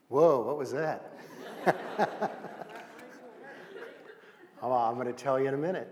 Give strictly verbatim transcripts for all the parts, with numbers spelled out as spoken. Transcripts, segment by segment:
Whoa, what was that? Oh, I'm going to tell you in a minute.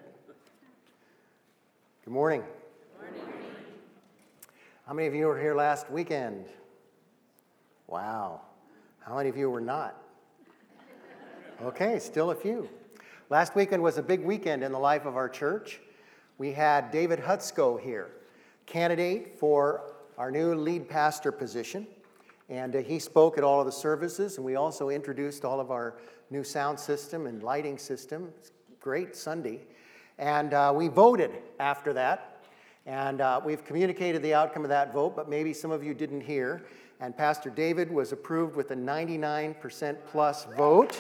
Good morning. Good morning. How many of you were here last weekend? Wow. How many of you were not? Okay, still a few. Last weekend was a big weekend in the life of our church. We had David Hutsko here, candidate for our new lead pastor position. And uh, he spoke at all of the services, and we also introduced all of our new sound system and lighting system. It's a great Sunday. And uh, we voted after that. And uh, we've communicated the outcome of that vote, but maybe some of you didn't hear. And Pastor David was approved with a ninety-nine percent plus vote.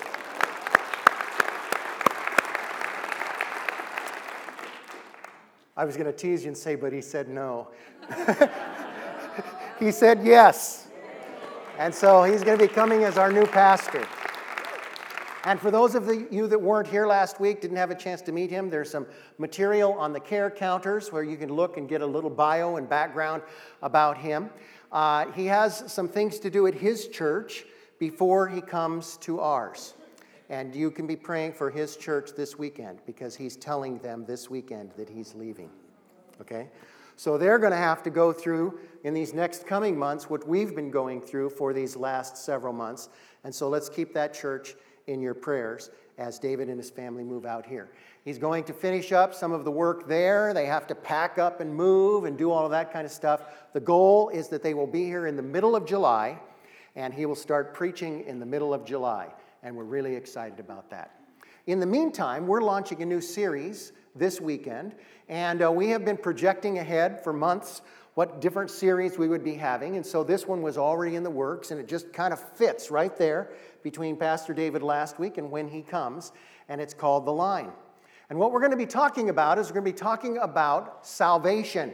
I was going to tease you and say, but he said no. He said yes. And so he's going to be coming as our new pastor. And for those of the, you that weren't here last week, didn't have a chance to meet him, there's some material on the care counters where you can look and get a little bio and background about him. Uh, he has some things to do at his church before he comes to ours. And you can be praying for his church this weekend because he's telling them this weekend that he's leaving. Okay? So they're going to have to go through in these next coming months what we've been going through for these last several months. And so let's keep that church in your prayers as David and his family move out here. He's going to finish up some of the work there. They have to pack up and move and do all of that kind of stuff. The goal is that they will be here in the middle of July, and he will start preaching in the middle of July. And we're really excited about that. In the meantime, we're launching a new series this weekend, and uh, we have been projecting ahead for months what different series we would be having, and so this one was already in the works, and it just kind of fits right there between Pastor David last week and when he comes, and it's called The Line. And what we're going to be talking about is we're going to be talking about salvation,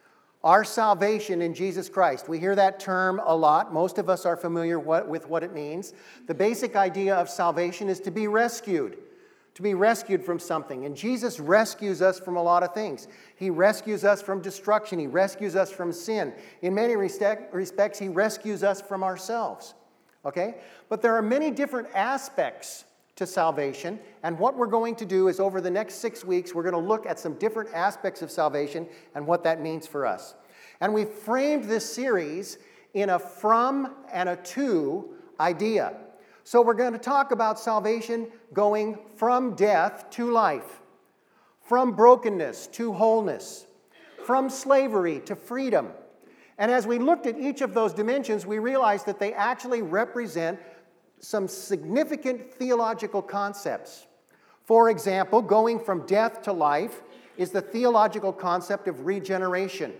our salvation in Jesus Christ. We hear that term a lot. Most of us are familiar with what it means. The basic idea of salvation is to be rescued. To be rescued from something. And Jesus rescues us from a lot of things. He rescues us from destruction. He rescues us from sin. In many respects, he rescues us from ourselves. Okay? But there are many different aspects to salvation. And what we're going to do is over the next six weeks, we're going to look at some different aspects of salvation and what that means for us. And we've framed this series in a from and a to idea. So we're going to talk about salvation going from death to life, from brokenness to wholeness, from slavery to freedom. And as we looked at each of those dimensions, we realized that they actually represent some significant theological concepts. For example, going from death to life is the theological concept of regeneration.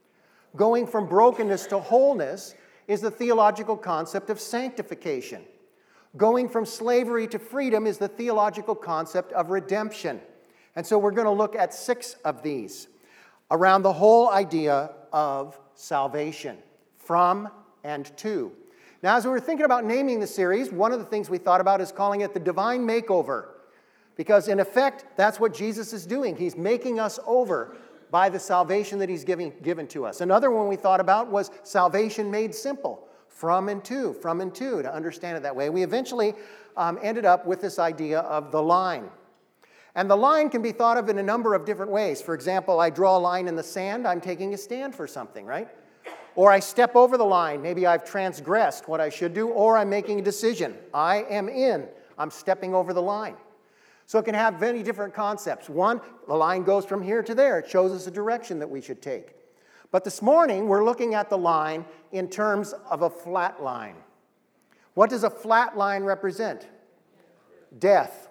Going from brokenness to wholeness is the theological concept of sanctification. Going from slavery to freedom is the theological concept of redemption. And so we're going to look at six of these around the whole idea of salvation, from and to. Now, as we were thinking about naming the series, one of the things we thought about is calling it the Divine Makeover. Because in effect, that's what Jesus is doing. He's making us over by the salvation that he's giving, given to us. Another one we thought about was salvation made simple. From and to, from and to, to understand it that way. We eventually um, ended up with this idea of the line. And the line can be thought of in a number of different ways. For example, I draw a line in the sand, I'm taking a stand for something, right? Or I step over the line, maybe I've transgressed what I should do, or I'm making a decision. I am in, I'm stepping over the line. So it can have many different concepts. One, the line goes from here to there. It shows us a direction that we should take. But this morning, we're looking at the line in terms of a flat line. What does a flat line represent? Death.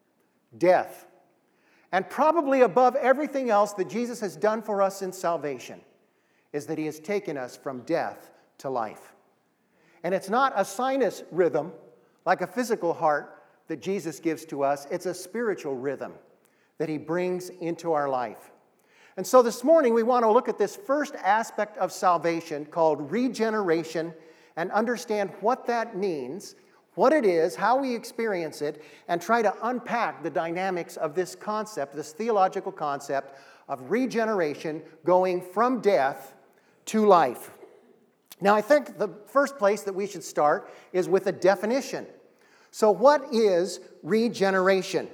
Death. And probably above everything else that Jesus has done for us in salvation is that he has taken us from death to life. And it's not a sinus rhythm like a physical heart that Jesus gives to us. It's a spiritual rhythm that he brings into our life. And so this morning we want to look at this first aspect of salvation called regeneration and understand what that means, what it is, how we experience it, and try to unpack the dynamics of this concept, this theological concept of regeneration going from death to life. Now, I think the first place that we should start is with a definition. So what is regeneration?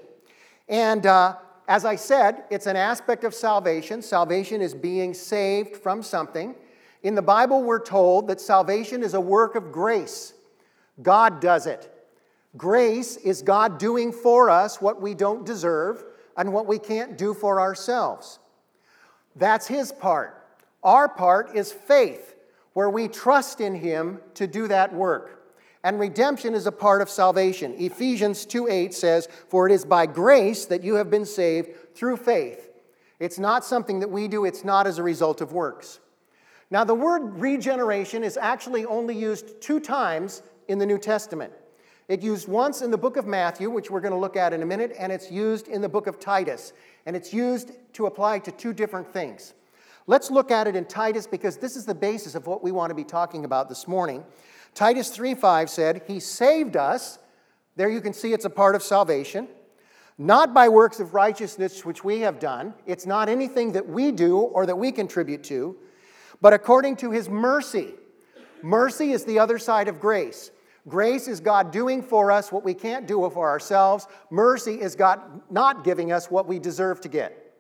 And uh, as I said, it's an aspect of salvation. Salvation is being saved from something. In the Bible, we're told that salvation is a work of grace. God does it. Grace is God doing for us what we don't deserve and what we can't do for ourselves. That's His part. Our part is faith, where we trust in Him to do that work. And redemption is a part of salvation. Ephesians two eight says, "For it is by grace that you have been saved through faith." It's not something that we do. It's not as a result of works. Now, the word regeneration is actually only used two times in the New Testament. It's used once in the book of Matthew, which we're going to look at in a minute, and it's used in the book of Titus. And it's used to apply to two different things. Let's look at it in Titus because this is the basis of what we want to be talking about this morning. Titus three five said, "He saved us," there you can see it's a part of salvation, "not by works of righteousness which we have done." It's not anything that we do or that we contribute to, "but according to His mercy." Mercy is the other side of grace. Grace is God doing for us what we can't do for ourselves. Mercy is God not giving us what we deserve to get.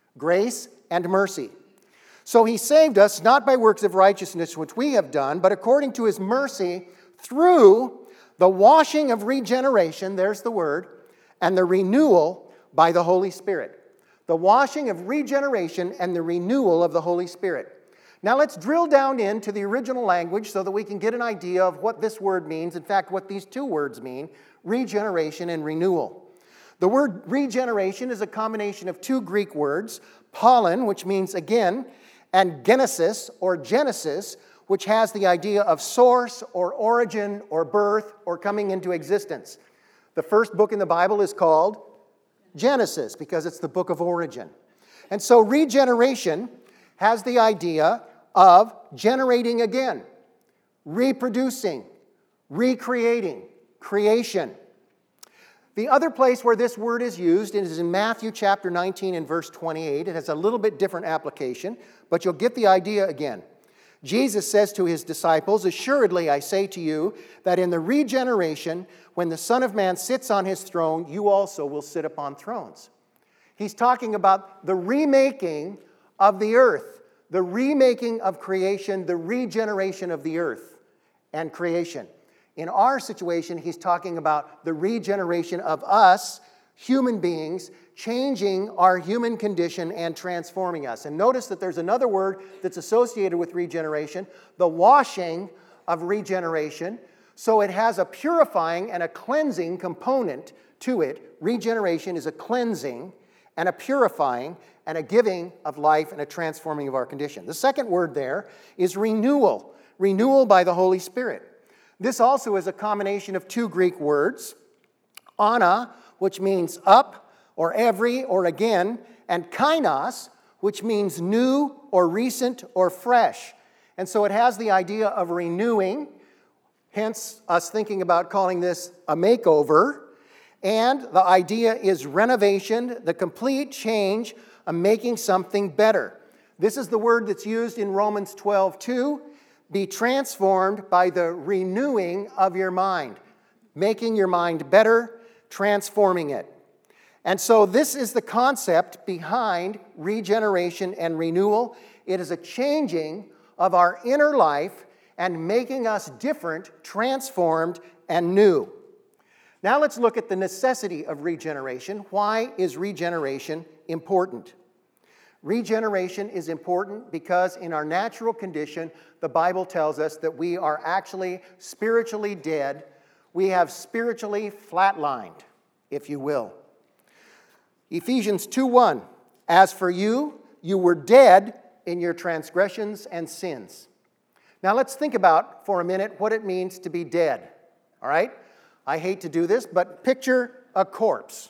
Grace and mercy. So He saved us not by works of righteousness which we have done, but according to His mercy through the washing of regeneration, there's the word, and the renewal by the Holy Spirit. The washing of regeneration and the renewal of the Holy Spirit. Now let's drill down into the original language so that we can get an idea of what this word means. In fact, what these two words mean, regeneration and renewal. The word regeneration is a combination of two Greek words, pollen, which means again, and genesis or Genesis, which has the idea of source or origin or birth or coming into existence. The first book in the Bible is called Genesis because it's the book of origin. And so regeneration has the idea of generating again, reproducing, recreating, creation. The other place where this word is used is in Matthew chapter nineteen and verse twenty-eight. It has a little bit different application, but you'll get the idea again. Jesus says to His disciples, "Assuredly I say to you that in the regeneration, when the Son of Man sits on His throne, you also will sit upon thrones." He's talking about the remaking of the earth, the remaking of creation, the regeneration of the earth and creation. In our situation, He's talking about the regeneration of us, human beings, changing our human condition and transforming us. And notice that there's another word that's associated with regeneration, the washing of regeneration. So it has a purifying and a cleansing component to it. Regeneration is a cleansing and a purifying and a giving of life and a transforming of our condition. The second word there is renewal. Renewal by the Holy Spirit. This also is a combination of two Greek words, ana, which means up or every or again, and kainos, which means new or recent or fresh. And so it has the idea of renewing, hence us thinking about calling this a makeover. And the idea is renovation, the complete change of making something better. This is the word that's used in Romans twelve two. Be transformed by the renewing of your mind. Making your mind better, transforming it. And so this is the concept behind regeneration and renewal. It is a changing of our inner life and making us different, transformed, and new. Now let's look at the necessity of regeneration. Why is regeneration important? Regeneration is important because in our natural condition, the Bible tells us that we are actually spiritually dead. We have spiritually flatlined, if you will. Ephesians two one, as for you, you were dead in your transgressions and sins. Now let's think about for a minute what it means to be dead, all right? I hate to do this, but picture a corpse.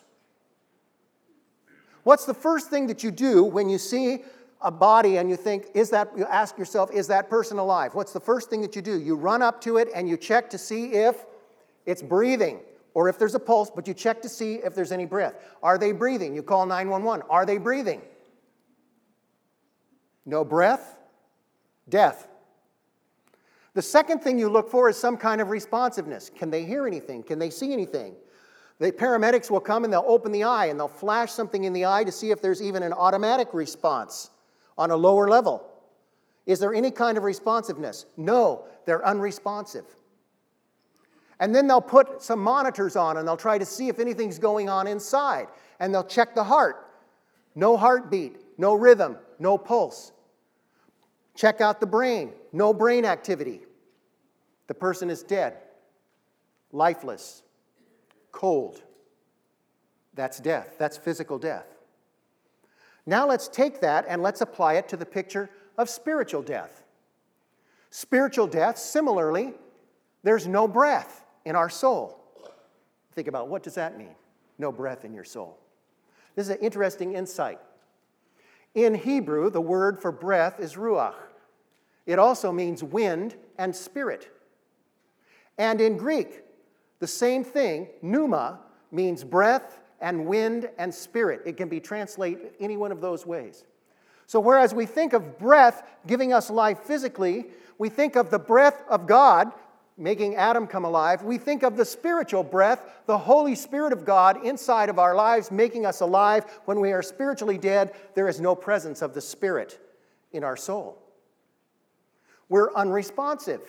What's the first thing that you do when you see a body and you think, is that, you ask yourself, is that person alive? What's the first thing that you do? You run up to it and you check to see if it's breathing or if there's a pulse, but you check to see if there's any breath. Are they breathing? You call nine one one. Are they breathing? No breath? Death. The second thing you look for is some kind of responsiveness. Can they hear anything? Can they see anything? The paramedics will come and they'll open the eye and they'll flash something in the eye to see if there's even an automatic response on a lower level. Is there any kind of responsiveness? No, they're unresponsive. And then they'll put some monitors on and they'll try to see if anything's going on inside. And they'll check the heart. No heartbeat, no rhythm, no pulse. Check out the brain. No brain activity. The person is dead, lifeless, cold. That's death. That's physical death. Now let's take that and let's apply it to the picture of spiritual death. Spiritual death, similarly, there's no breath in our soul. Think about, what does that mean? No breath in your soul. This is an interesting insight. In Hebrew, the word for breath is ruach. It also means wind and spirit. And in Greek, the same thing, pneuma, means breath and wind and spirit. It can be translated any one of those ways. So whereas we think of breath giving us life physically, we think of the breath of God making Adam come alive. We think of the spiritual breath, the Holy Spirit of God inside of our lives making us alive. When we are spiritually dead, there is no presence of the Spirit in our soul. We're unresponsive.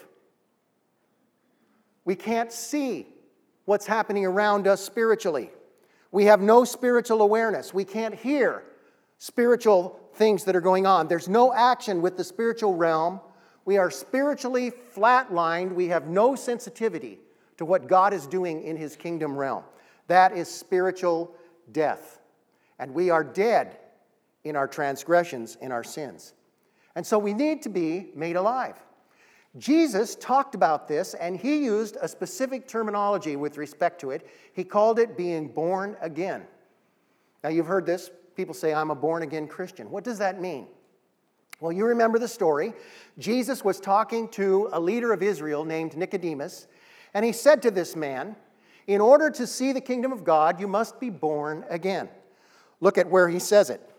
We can't see what's happening around us spiritually. We have no spiritual awareness. We can't hear spiritual things that are going on. There's no action with the spiritual realm. We are spiritually flatlined. We have no sensitivity to what God is doing in His kingdom realm. That is spiritual death. And we are dead in our transgressions, in our sins. And so we need to be made alive. Jesus talked about this, and He used a specific terminology with respect to it. He called it being born again. Now, you've heard this. People say, I'm a born-again Christian. What does that mean? Well, you remember the story. Jesus was talking to a leader of Israel named Nicodemus, and he said to this man, in order to see the kingdom of God, you must be born again. Look at where he says it.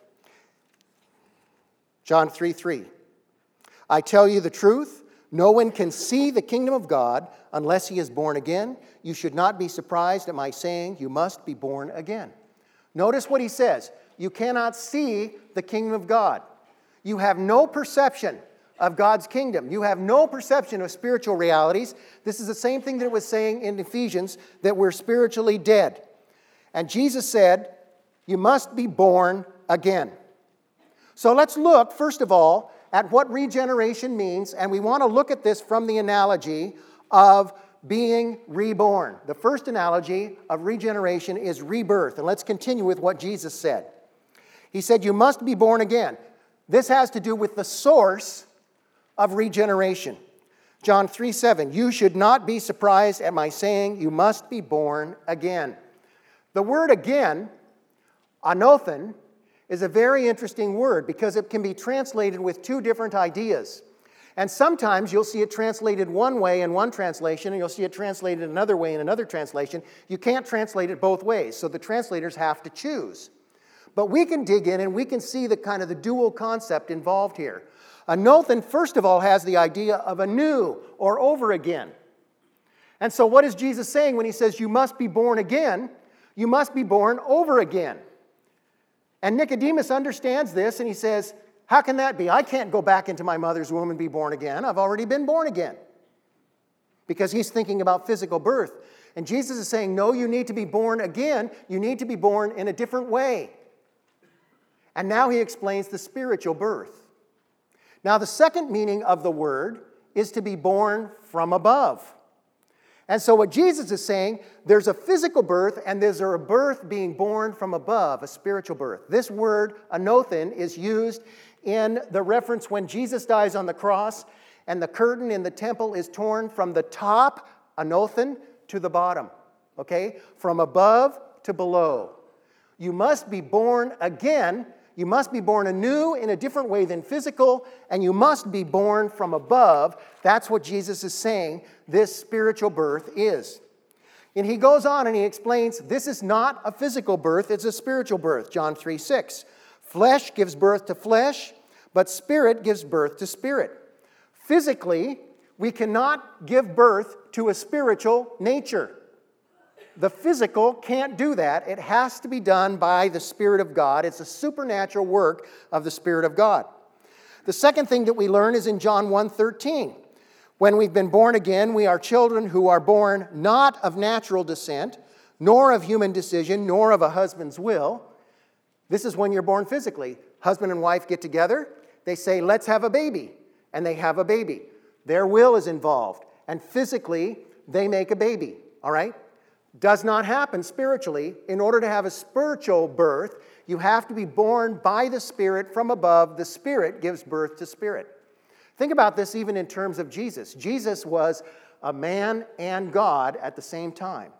John three three. I tell you the truth, no one can see the kingdom of God unless he is born again. You should not be surprised at my saying, you must be born again. Notice what he says. You cannot see the kingdom of God. You have no perception of God's kingdom. You have no perception of spiritual realities. This is the same thing that it was saying in Ephesians, that we're spiritually dead. And Jesus said, you must be born again. So let's look, first of all, at what regeneration means, and we want to look at this from the analogy of being reborn. The first analogy of regeneration is rebirth. And let's continue with what Jesus said. He said, you must be born again. This has to do with the source of regeneration. John three seven, you should not be surprised at my saying, you must be born again. The word again, anothen, is a very interesting word because it can be translated with two different ideas. And sometimes you'll see it translated one way in one translation, and you'll see it translated another way in another translation. You can't translate it both ways, so the translators have to choose. But we can dig in and we can see the kind of the dual concept involved here. Anothen, first of all, has the idea of anew or over again. And so what is Jesus saying when he says you must be born again? You must be born over again. And Nicodemus understands this and he says, how can that be? I can't go back into my mother's womb and be born again. I've already been born again. Because he's thinking about physical birth. And Jesus is saying, no, you need to be born again. You need to be born in a different way. And now he explains the spiritual birth. Now the second meaning of the word is to be born from above. And so what Jesus is saying, there's a physical birth and there's a birth being born from above, a spiritual birth. This word, anothen, is used in the reference when Jesus dies on the cross and the curtain in the temple is torn from the top, anothen, to the bottom. Okay? From above to below. You must be born again. You must be born anew in a different way than physical, and you must be born from above. That's what Jesus is saying this spiritual birth is. And he goes on and he explains this is not a physical birth, it's a spiritual birth. John three six. Flesh gives birth to flesh, but spirit gives birth to spirit. Physically, we cannot give birth to a spiritual nature. The physical can't do that. It has to be done by the Spirit of God. It's a supernatural work of the Spirit of God. The second thing that we learn is in John one thirteen. When we've been born again, we are children who are born not of natural descent, nor of human decision, nor of a husband's will. This is when you're born physically. Husband and wife get together. They say, let's have a baby. And they have a baby. Their will is involved. And physically, they make a baby. All right? Does not happen spiritually. In order to have a spiritual birth, you have to be born by the Spirit from above. The Spirit gives birth to Spirit. Think about this even in terms of Jesus. Jesus was a man and God at the same time.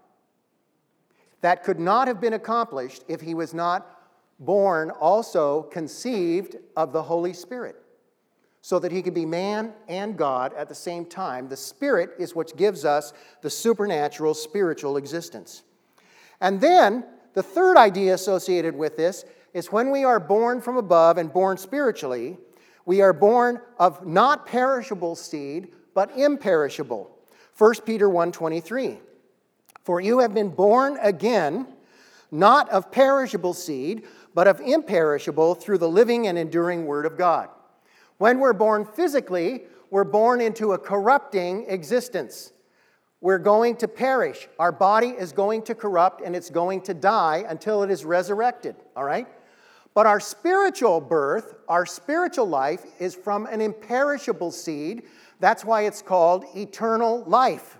That could not have been accomplished if he was not born, also conceived of the Holy Spirit, so that he could be man and God at the same time. The Spirit is what gives us the supernatural spiritual existence. And then, the third idea associated with this is when we are born from above and born spiritually, we are born of not perishable seed, but imperishable. First Peter one twenty-three. For you have been born again, not of perishable seed, but of imperishable through the living and enduring Word of God. When we're born physically, we're born into a corrupting existence. We're going to perish. Our body is going to corrupt and it's going to die until it is resurrected, all right? But our spiritual birth, our spiritual life is from an imperishable seed. That's why it's called eternal life.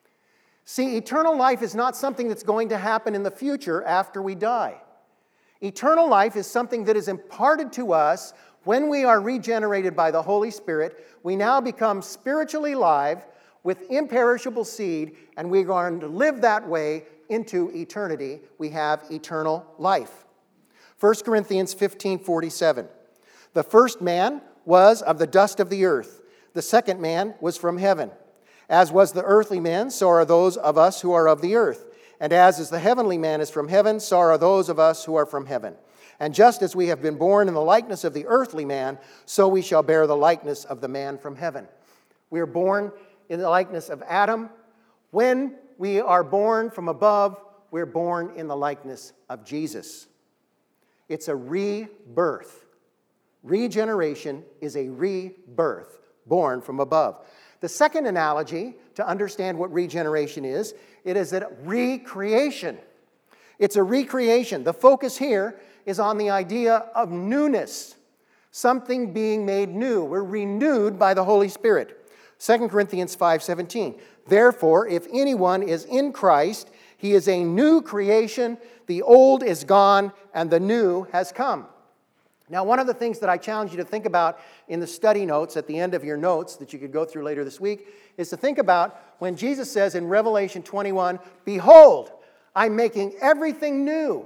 See, eternal life is not something that's going to happen in the future after we die. Eternal life is something that is imparted to us when we are regenerated by the Holy Spirit. We now become spiritually alive with imperishable seed, and we're going to live that way into eternity. We have eternal life. First Corinthians fifteen forty-seven. The first man was of the dust of the earth. The second man was from heaven. As was the earthly man, so are those of us who are of the earth. And as is the heavenly man is from heaven, so are those of us who are from heaven. And just as we have been born in the likeness of the earthly man, so we shall bear the likeness of the man from heaven. We are born in the likeness of Adam. When we are born from above, we're born in the likeness of Jesus. It's a rebirth. Regeneration is a rebirth, born from above. The second analogy to understand what regeneration is, it is a recreation. It's a recreation. The focus here is on the idea of newness, something being made new. We're renewed by the Holy Spirit. Second Corinthians five seventeen. Therefore, if anyone is in Christ, he is a new creation. The old is gone, and the new has come. Now, one of the things that I challenge you to think about in the study notes at the end of your notes that you could go through later this week is to think about when Jesus says in Revelation twenty-one, behold, I'm making everything new.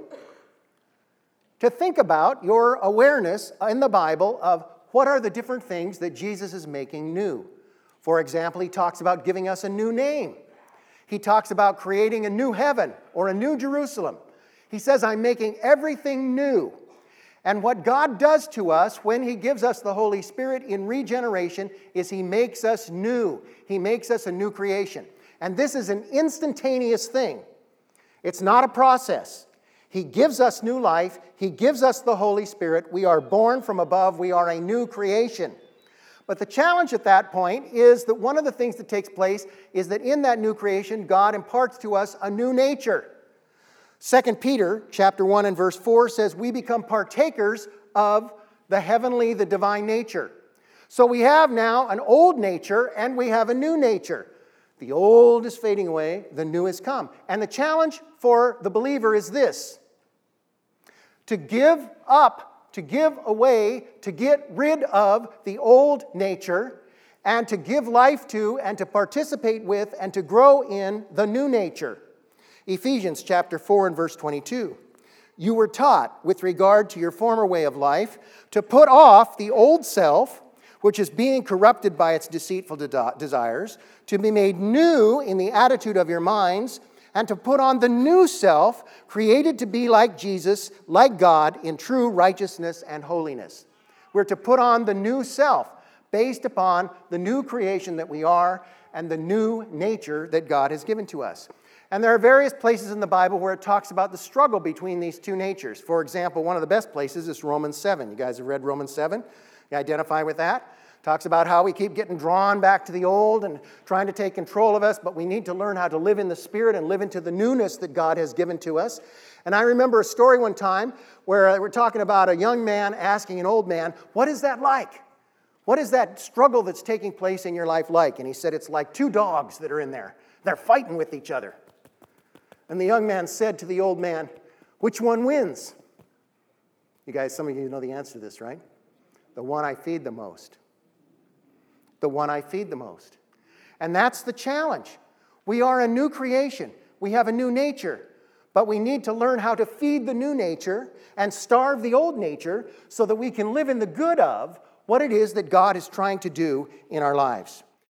To think about your awareness in the Bible of what are the different things that Jesus is making new. For example, he talks about giving us a new name. He talks about creating a new heaven or a new Jerusalem. He says, I'm making everything new. And what God does to us when he gives us the Holy Spirit in regeneration is he makes us new. He makes us a new creation. And this is an instantaneous thing. It's not a process. He gives us new life. He gives us the Holy Spirit. We are born from above. We are a new creation. But the challenge at that point is that one of the things that takes place is that in that new creation, God imparts to us a new nature. Second Peter chapter one and verse four says we become partakers of the heavenly, the divine nature. So we have now an old nature and we have a new nature. The old is fading away, the new has come. And the challenge for the believer is this: to give up, to give away, to get rid of the old nature and to give life to and to participate with and to grow in the new nature. Ephesians chapter four and verse twenty-two. You were taught with regard to your former way of life to put off the old self, which is being corrupted by its deceitful de- desires, to be made new in the attitude of your minds, and to put on the new self, created to be like Jesus, like God, in true righteousness and holiness. We're to put on the new self. based upon the new creation that we are and the new nature that God has given to us. And there are various places in the Bible where it talks about the struggle between these two natures. For example, one of the best places is Romans seven. You guys have read Romans seven? You identify with that? Talks about how we keep getting drawn back to the old and trying to take control of us, but we need to learn how to live in the Spirit and live into the newness that God has given to us. And I remember a story one time where we're talking about a young man asking an old man, what is that like? What is that struggle that's taking place in your life like? And he said, it's like two dogs that are in there. They're fighting with each other. And the young man said to the old man, which one wins? You guys, some of you know the answer to this, right? The one I feed the most. The one I feed the most. And that's the challenge. We are a new creation. We have a new nature. But we need to learn how to feed the new nature and starve the old nature so that we can live in the good of what it is that God is trying to do in our lives.